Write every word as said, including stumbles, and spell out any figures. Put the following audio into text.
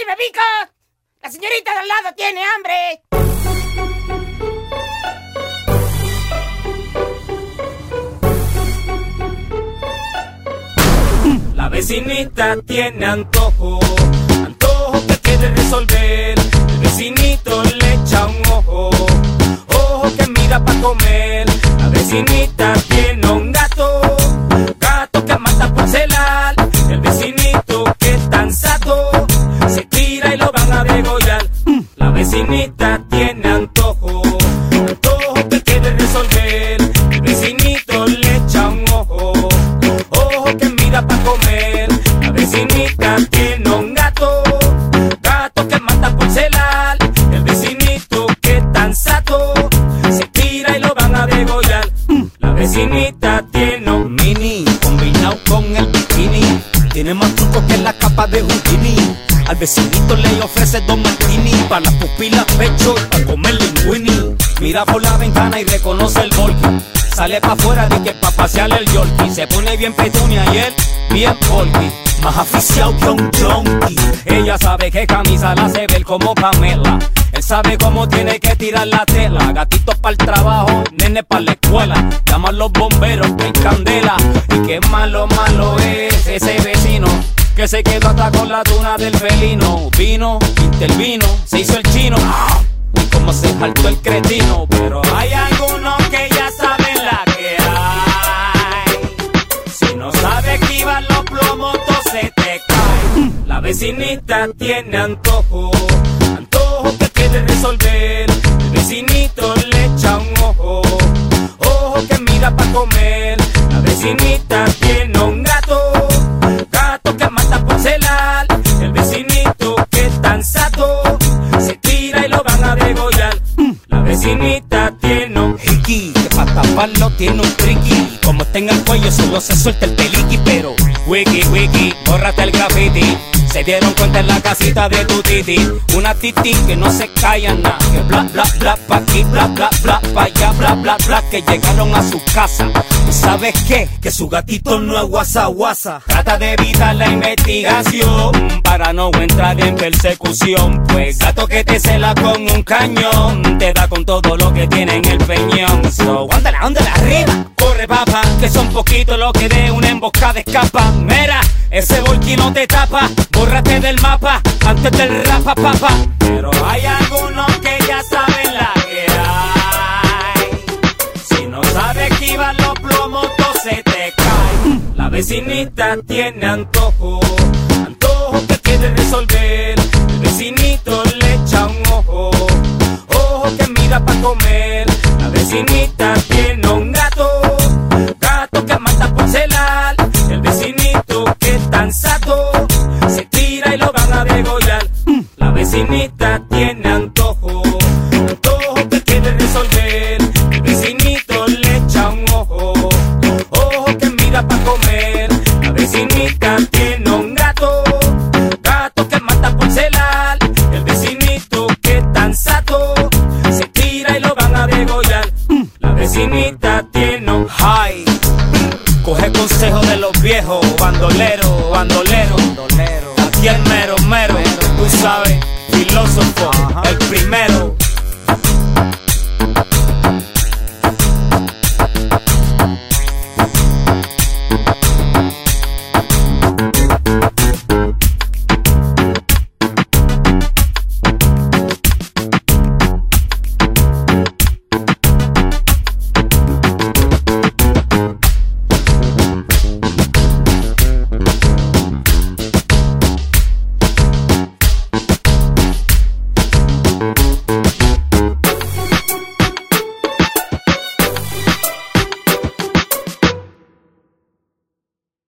bebico! ¡La señorita de al lado tiene hambre! La vecinita tiene antojo, antojo que quiere resolver. El vecinito le echa un ojo, ojo que mira pa' comer. La vecinita tiene un gato, gato que mata por celar. El vecinito que es tan sato, se tira y lo van a degollar. La vecinita tiene antojo, antojo que quiere resolver. El vecinito le echa un ojo, ojo que mira pa' comer. La vecinita tiene un gato, gato que mata por celar. El vecinito que es tan sato, se tira y lo van a degollar. La vecinita tiene un mini, combinado con el bikini. Tiene más trucos que la capa de Houdini. Al vecinito le ofrece dos martini, para las pupilas pecho y para comer linguini. Mira por la ventana y reconoce el volky. Sale pa' afuera de que pa' pasear el yorkie. Se pone bien petunia y él bien volky, más aficiado que un junkie. Ella sabe que camisa la hace ver como Pamela. Él sabe cómo tiene que tirar la tela. Gatito pa'l trabajo, nene pa' la escuela. Llama a los bomberos que hay candela. Y qué malo, malo es ese vecino que se quedó hasta con la tuna del felino. Vino, intervino, se hizo el chino. Y como se saltó el cretino. Pero hay algunos que ya saben la que hay. Si no sabes esquivar los plomos, todo se te cae. La vecinita tiene antojo, antojo que quiere resolver. El vecinito le echa un ojo, ojo que mira pa' comer. La vecinita tiene un gato, gato que mata por celar. El vecinito que es tan sato, se tira y lo van a degollar. La vecinita tiene un hickey, que pa' taparlo tiene un tricky. Como está en el cuello solo se suelta el peliqui. Pero wiki, wiki, bórrate el graffiti. Se dieron cuenta en la casita de tu titi. Una titi que no se calla nada. Que bla, bla, bla, pa' aquí, bla, bla, bla, pa' allá, bla, bla, bla. Que llegaron a su casa. ¿Y sabes qué? Que su gatito no es guasa, guasa. Trata de evitar la investigación para no entrar en persecución. Pues gato que te cela con un cañón te da con todo lo que tiene en el peñón. So, ándala, ándala arriba. Corre, papá, que son poquitos los que de una emboscada escapa. Mira, ese volky no te tapa. Bórrate del mapa antes del rapa, papá. Pero hay algunos que ya saben la que hay. Si no sabes esquivar los plomos, todo se te cae. La vecinita tiene antojo, antojo que quiere resolver. El vecinito le echa un ojo, ojo que mira pa' comer. La vecinita tiene un gato, gato que mata por celar. El vecinito que es tan sato, se tira y lo van a degollar. La vecinita tiene antojo, antojo que quiere resolver. El vecinito le echa un ojo, ojo que mira pa' comer. La vecinita tiene un gato, gato que mata por celar. El vecinito que es tan sato, se tira y lo van a degollar. La vecinita tiene un high. Coge consejo de los viejos, bandolero, bandolero, bandolero. Aquí el mero, mero, tú sabes, filósofo, el primero.